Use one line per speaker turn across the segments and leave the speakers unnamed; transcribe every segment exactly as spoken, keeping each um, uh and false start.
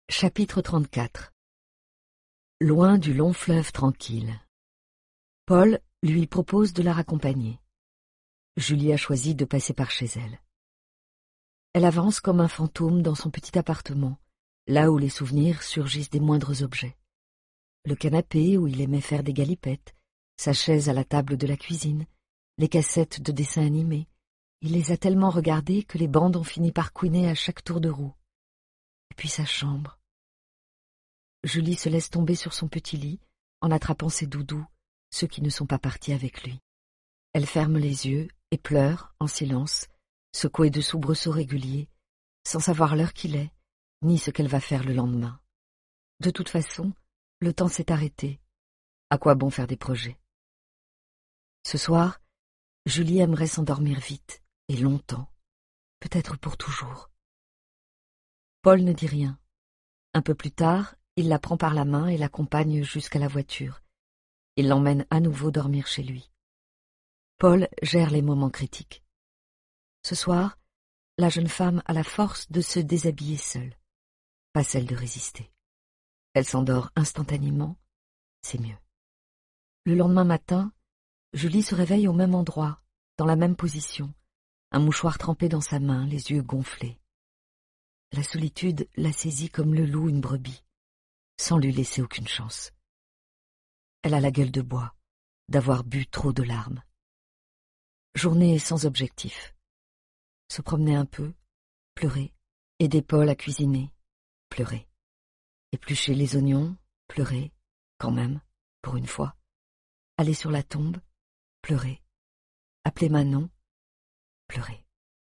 Chapitre trente-quatre. Loin du long fleuve tranquille. Paul lui propose de la raccompagner. Julie a choisi de passer par chez elle. Elle avance comme un fantôme dans son petit appartement, là où les souvenirs surgissent des moindres objets. Le canapé où il aimait faire des galipettes, sa chaise à la table de la cuisine, les cassettes de dessins animés. Il les a tellement regardées que les bandes ont fini par couiner à chaque tour de roue. Et puis sa chambre. Julie se laisse tomber sur son petit lit, en attrapant ses doudous, ceux qui ne sont pas partis avec lui. Elle ferme les yeux et pleure, en silence, secouée de soubresauts réguliers, sans savoir l'heure qu'il est, ni ce qu'elle va faire le lendemain. De toute façon, le temps s'est arrêté. À quoi bon faire des projets? Ce soir, Julie aimerait s'endormir vite, et longtemps, peut-être pour toujours. Paul ne dit rien. Un peu plus tard, il la prend par la main et l'accompagne jusqu'à la voiture. Il l'emmène à nouveau dormir chez lui. Paul gère les moments critiques. Ce soir, la jeune femme a la force de se déshabiller seule, pas celle de résister. Elle s'endort instantanément, c'est mieux. Le lendemain matin, Julie se réveille au même endroit, dans la même position, un mouchoir trempé dans sa main, les yeux gonflés. La solitude la saisit comme le loup une brebis, sans lui laisser aucune chance. Elle a la gueule de bois, d'avoir bu trop de larmes. Journée sans objectif. Se promener un peu, pleurer, aider Paul à cuisiner, pleurer. Éplucher les oignons, pleurer, quand même, pour une fois. Aller sur la tombe, pleurer. Appeler Manon, pleurer.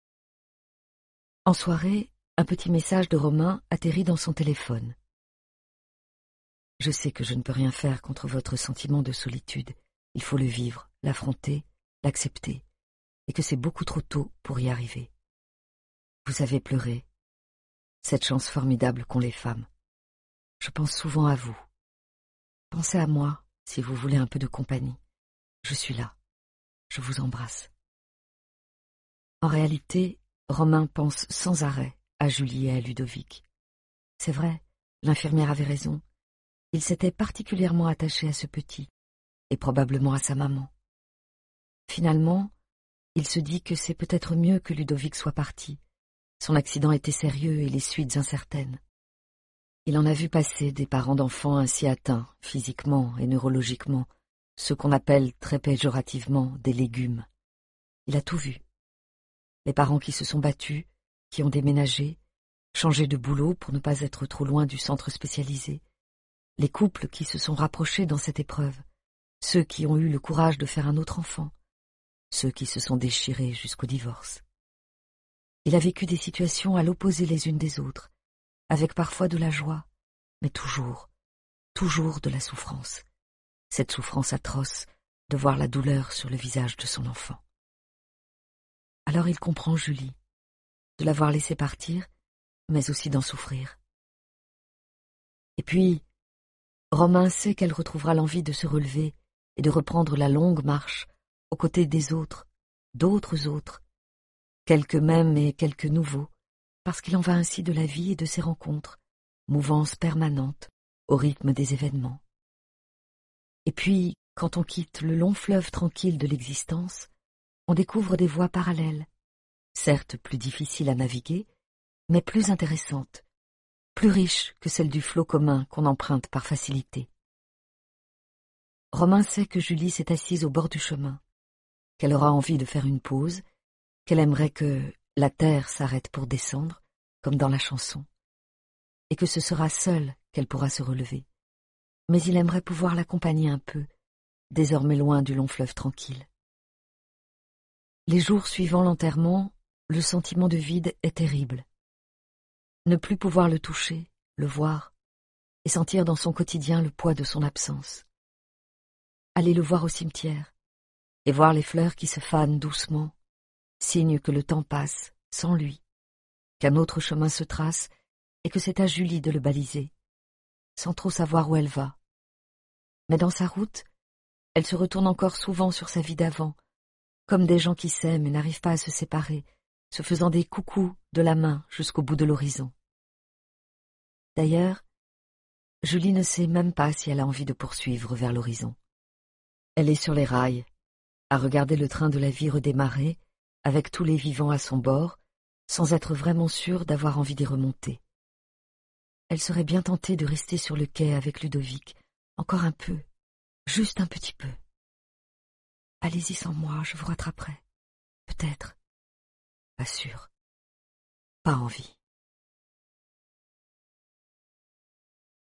En soirée, un petit message de Romain atterrit dans son téléphone. Je sais que je ne peux rien faire contre votre sentiment de solitude. Il faut le vivre, l'affronter, l'accepter, et que c'est beaucoup trop tôt pour y arriver. Vous avez pleuré. Cette chance formidable qu'ont les femmes. Je pense souvent à vous. Pensez à moi, si vous voulez un peu de compagnie. Je suis là. Je vous embrasse. En réalité, Romain pense sans arrêt à Julie et à Ludovic. C'est vrai, l'infirmière avait raison. Il s'était particulièrement attaché à ce petit, et probablement à sa maman. Finalement, il se dit que c'est peut-être mieux que Ludovic soit parti. Son accident était sérieux et les suites incertaines. Il en a vu passer des parents d'enfants ainsi atteints, physiquement et neurologiquement, ce qu'on appelle très péjorativement des légumes. Il a tout vu. Les parents qui se sont battus, qui ont déménagé, changé de boulot pour ne pas être trop loin du centre spécialisé, les couples qui se sont rapprochés dans cette épreuve, ceux qui ont eu le courage de faire un autre enfant, ceux qui se sont déchirés jusqu'au divorce. Il a vécu des situations à l'opposé les unes des autres, avec parfois de la joie, mais toujours, toujours de la souffrance, cette souffrance atroce de voir la douleur sur le visage de son enfant. Alors il comprend Julie, de l'avoir laissée partir, mais aussi d'en souffrir. Et puis, Romain sait qu'elle retrouvera l'envie de se relever et de reprendre la longue marche aux côtés des autres, d'autres autres, quelques mêmes et quelques nouveaux, parce qu'il en va ainsi de la vie et de ses rencontres, mouvance permanente au rythme des événements. Et puis, quand on quitte le long fleuve tranquille de l'existence, on découvre des voies parallèles, certes plus difficiles à naviguer, mais plus intéressantes, plus riches que celles du flot commun qu'on emprunte par facilité. Romain sait que Julie s'est assise au bord du chemin, qu'elle aura envie de faire une pause, qu'elle aimerait que la terre s'arrête pour descendre, comme dans la chanson, et que ce sera seule qu'elle pourra se relever. Mais il aimerait pouvoir l'accompagner un peu, désormais loin du long fleuve tranquille. Les jours suivant l'enterrement, le sentiment de vide est terrible. Ne plus pouvoir le toucher, le voir, et sentir dans son quotidien le poids de son absence. Aller le voir au cimetière, et voir les fleurs qui se fanent doucement, signe que le temps passe sans lui, qu'un autre chemin se trace, et que c'est à Julie de le baliser, sans trop savoir où elle va. Mais dans sa route, elle se retourne encore souvent sur sa vie d'avant, comme des gens qui s'aiment et n'arrivent pas à se séparer, se faisant des coucous de la main jusqu'au bout de l'horizon. D'ailleurs, Julie ne sait même pas si elle a envie de poursuivre vers l'horizon. Elle est sur les rails, à regarder le train de la vie redémarrer, avec tous les vivants à son bord, sans être vraiment sûre d'avoir envie d'y remonter. Elle serait bien tentée de rester sur le quai avec Ludovic, encore un peu, juste un petit peu. Allez-y sans moi, je vous rattraperai. Peut-être. Pas sûr. Pas envie.